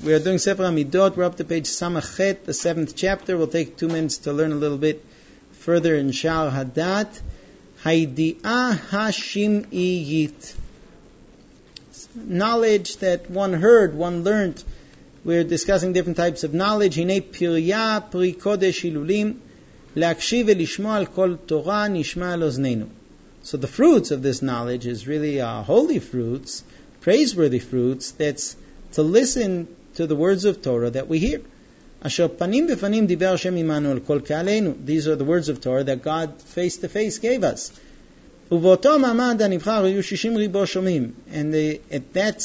We are doing Sefer Hamidot. We're up to page Samachet, the 7th chapter. We'll take 2 minutes to learn a little bit further in Sha'ar Hadat. Haidi'ah Hashim'iyit. Knowledge that one heard, one learned. We're discussing different types of knowledge. Hinei pirya pri kodesh hilulim lakshiv velishmo al kol Torah nishma al oznenu. So the fruits of this knowledge is really holy fruits, praiseworthy fruits. That's to listen to the words of Torah that we hear. Asher panim b'fanim diber Hashem imanu al kol ka'aleinu. These are the words of Torah that God face to face gave us. Uvoto ma'amad hanivchar hayu 60 ribo shomim. And at that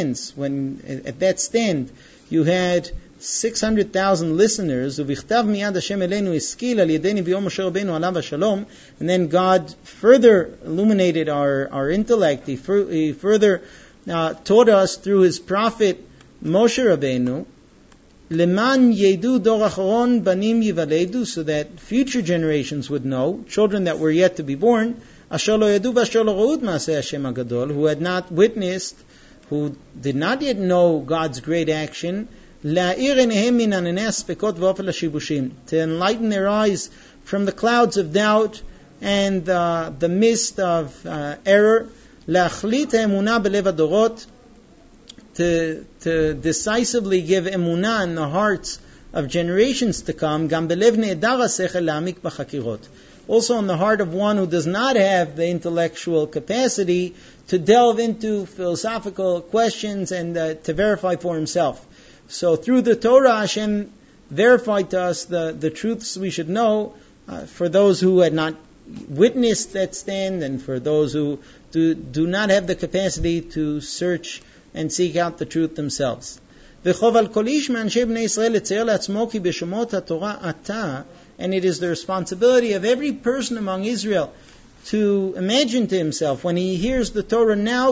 stand, you had 600,000 listeners. Uvichtav miyad Hashem elenu iskil al yedei nevi'o Moshe Rabbeinu alav hashalom. And then God further illuminated our intellect. He further taught us through His prophet Moshe Rabbeinu, leman yedu dor acharon banim yivaledu, so that future generations would know, children that were yet to be born, asher lo yadu v'asher lo ra'ud ma'aseh Hashem hagadol, who had not witnessed, who did not yet know God's great action, la'ir enehem min ananei haspekot v'ofel hashibushim, to enlighten their eyes from the clouds of doubt and the mist of error, la'achlit ha'emunah belev hadorot, to decisively give emunah in the hearts of generations to come, also in the heart of one who does not have the intellectual capacity to delve into philosophical questions and to verify for himself. So through the Torah, Hashem verified to us the truths we should know for those who had not witnessed that stand and for those who do not have the capacity to search and seek out the truth themselves. And it is the responsibility of every person among Israel to imagine to himself when he hears the Torah now,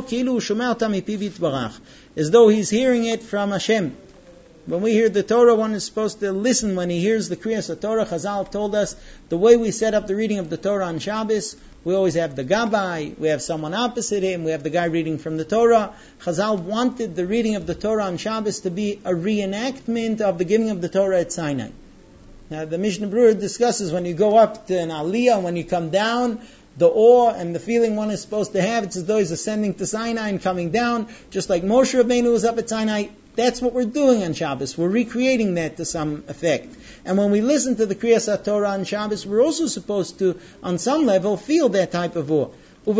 as though he's hearing it from Hashem. When we hear the Torah, one is supposed to listen when he hears the Kriyas HaTorah. Chazal told us the way we set up the reading of the Torah on Shabbos, we always have the Gabbai, we have someone opposite him, we have the guy reading from the Torah. Chazal wanted the reading of the Torah on Shabbos to be a reenactment of the giving of the Torah at Sinai. Now the Mishnah Berurah discusses when you go up to an Aliyah, when you come down, the awe and the feeling one is supposed to have, it's as though he's ascending to Sinai and coming down, just like Moshe Rabbeinu was up at Sinai. That's what we're doing on Shabbos. We're recreating that to some effect. And when we listen to the Kriyas HaTorah on Shabbos, we're also supposed to, on some level, feel that type of awe. And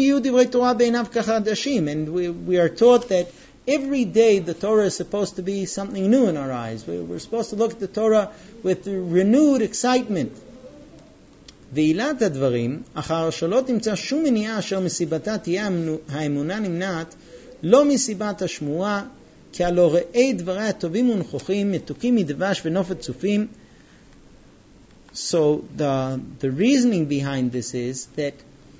we are taught that every day the Torah is supposed to be something new in our eyes. We're supposed to look at the Torah with renewed excitement. ועילת הדברים, אחר שלא תמצא שום מניעה אשר מסיבתה תהיה האמונה נמנעת, לא מסיבת השמועה, כי הלא ראי דברי הטובים ונכוחים, מתוקים מדבש ונופת צופים. So the reasoning behind this is that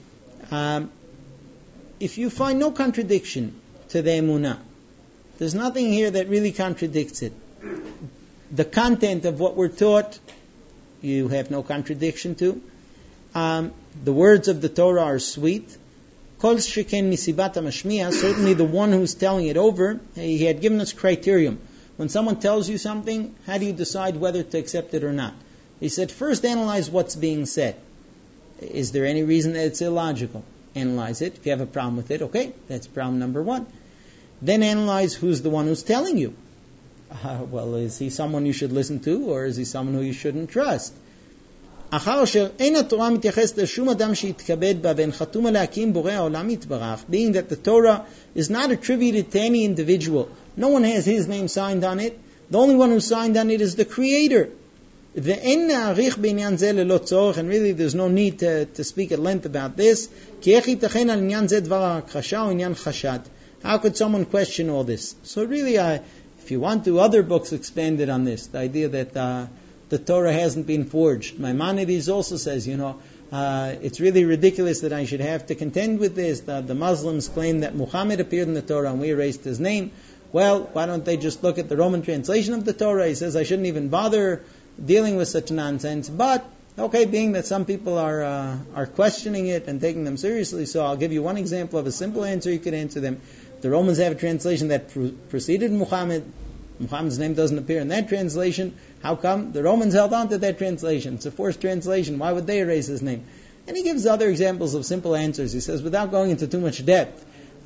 if you find no contradiction to the emunah, there's nothing here that really contradicts it. The content of what we're taught, you have no contradiction to. The words of the Torah are sweet. Kol sheken misibat hamashmiya, certainly the one who's telling it over, he had given us criterion. When someone tells you something, how do you decide whether to accept it or not? He said, first analyze what's being said. Is there any reason that it's illogical? Analyze it. If you have a problem with it, okay, that's problem number one. Then analyze who's the one who's telling you. Well, is he someone you should listen to, or is he someone who you shouldn't trust? אחר אשר אין התורה מתייחסת לשום אדם שיתכבד בה ואין חתום עליה כי אם בורא העולם יתברך, being that the Torah is not attributed to any individual. No one has his name signed on it. The only one who signed on it is the Creator. ואין להאריך בעניין זה ללא צורך, and really there's no need to speak at length about this. כי איך ייתכן על עניין זה דבר הכחשה או עניין חשד? How could someone question all this? So really, if you want to, other books expanded on this. The idea that the Torah hasn't been forged. Maimonides also says, it's really ridiculous that I should have to contend with this. The Muslims claim that Muhammad appeared in the Torah and we erased his name. Well, why don't they just look at the Roman translation of the Torah? He says I shouldn't even bother dealing with such nonsense. But, okay, being that some people are questioning it and taking them seriously, so I'll give you one example of a simple answer you could answer them. The Romans have a translation that preceded Muhammad. Muhammad's name doesn't appear in that translation. How come? The Romans held on to that translation. It's a forced translation. Why would they erase his name? And he gives other examples of simple answers. He says, without going into too much depth.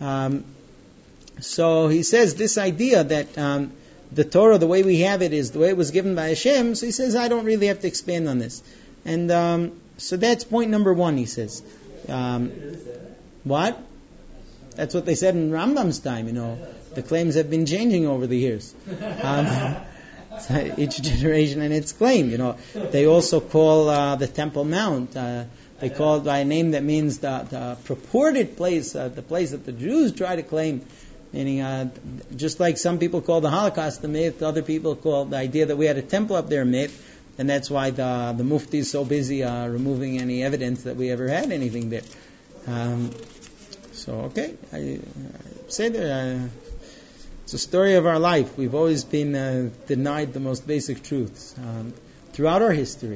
So he says this idea that the Torah, the way we have it, is the way it was given by Hashem. So he says, I don't really have to expand on this. And so that's point number one, he says. What? That's what they said in Rambam's time, The claims have been changing over the years. Each generation and its claim, They also call the Temple Mount, they call it by a name that means the purported place, the place that the Jews try to claim. Meaning, just like some people call the Holocaust a myth, other people call the idea that we had a temple up there a myth, and that's why the Mufti is so busy removing any evidence that we ever had anything there. Okay, I say that it's a story of our life. We've always been denied the most basic truths throughout our history.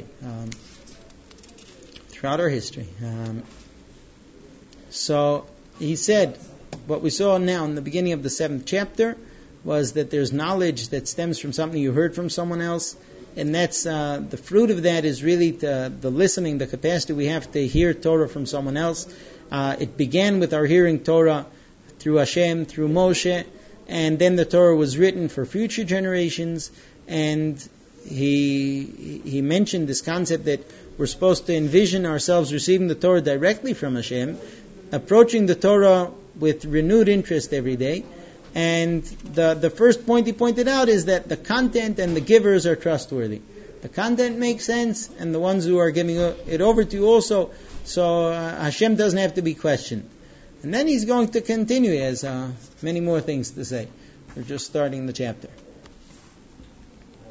So he said, what we saw now in the beginning of the 7th chapter was that there's knowledge that stems from something you heard from someone else, and that's the fruit of that is really the listening, the capacity we have to hear Torah from someone else. It began with our hearing Torah through Hashem, through Moshe, and then the Torah was written for future generations, and he mentioned this concept that we're supposed to envision ourselves receiving the Torah directly from Hashem, approaching the Torah with renewed interest every day. And the first point he pointed out is that the content and the givers are trustworthy. The content makes sense, and the ones who are giving it over to you also. So Hashem doesn't have to be questioned. And then he's going to continue. He has many more things to say. We're just starting the chapter.